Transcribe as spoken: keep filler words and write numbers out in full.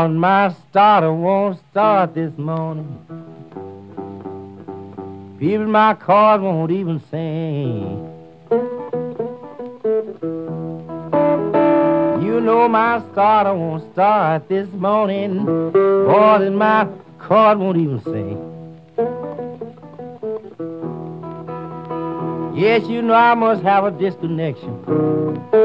Lord, my starter won't start this morning. People, my card won't even sing. You know my starter won't start this morning. Boy, and my card won't even sing. Yes, you know I must have a disconnection.